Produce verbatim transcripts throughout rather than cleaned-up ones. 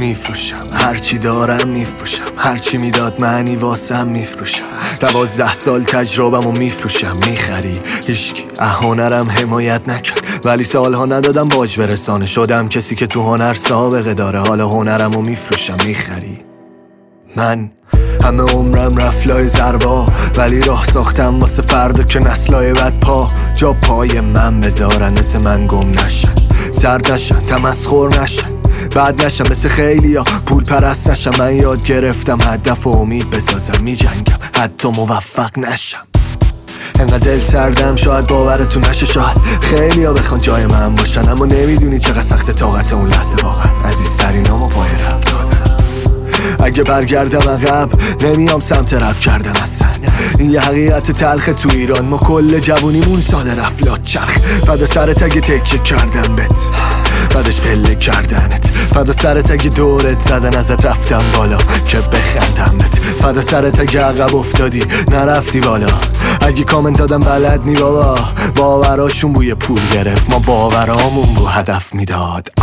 میفروشم، هرچی دارم میفروشم، هرچی میداد معنی واسم میفروشم. دوازده سال تجربه‌مو میفروشم. میخری هیچکی هنرم حمایت نکرد، ولی سالها ندادم باج برسانه. شدم کسی که تو هنر سابقه داره، حالا هنرمو میفروشم. میخری من همه عمرم رفلای زربا، ولی راه ساختم واسه فردا که نسلای بد پا جا پای من بذارن، مثل من گم نشن، سرد نشن، تمسخر نشن، بعد نشم مثل خیلی ها پول پرست نشم. من یاد گرفتم هدف و امید بسازم، می جنگم حتی موفق نشم. انقدر دل سردم شاید باورتون نشه، شاید خیلی ها بخوان جای من باشن، اما نمیدونی چقدر سخت طاقت اون لحظه واقعا. عزیزترین همو پای رب دادم. اگه برگردم عقب نمیام سمت رب کردم اصلا. این یه حقیقت تلخ تو ایران، ما کل جوونیمون ساده رفلات چرخ. فدا سرت اگه تکیه کردم بت، بعدش پله کردنت. فدا سرت اگه دورت زدن ازت رفتم بالا که بخندم بت. فدا سرت اگه عقب افتادی نرفتی بالا. اگه کامنت دادم بلد نی بابا، باوراشون بوی پول گرفت، ما باورامون بو هدف میداد.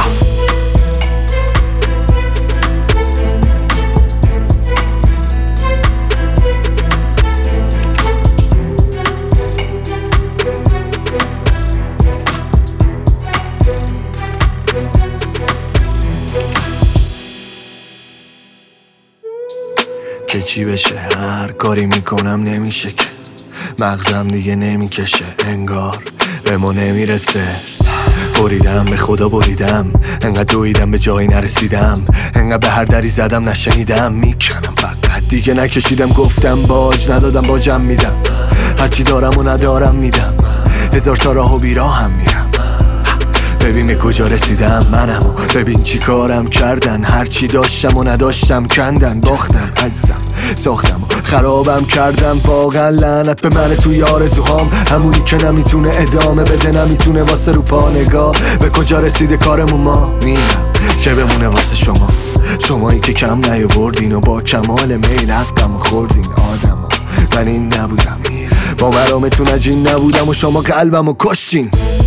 که چی بشه هر کاری میکنم نمیشه که، مغزم دیگه نمیکشه، انگار به ما نمیرسه. بریدم به خدا بریدم، انقدر دویدم به جایی نرسیدم، انقدر به هر دری زدم نشنیدم. میکنم فقط دیگه نکشیدم، گفتم باج ندادم باجم میدم، هرچی دارم و ندارم میدم، هزار تا راه و بیراهم میرم. ببین به کجا رسیدم منمو، ببین چی کارم کردن، هرچی داشتم و نداشتم کندن، باختم عزیزم، ساختم و خرابم کردم. واقعا لعنت به من توی آرزوهام، همونی که نمیتونه ادامه بده، نمیتونه واسه رو پا نگاه. به کجا رسیده کارمون، ما میرم که بمونه واسه شما، شمایی که کم نیاوردین و با کمال میل حقمو خوردین. آدما من این نبودم، با مرامتون عجین نبودم و شما قلبمو کشتین.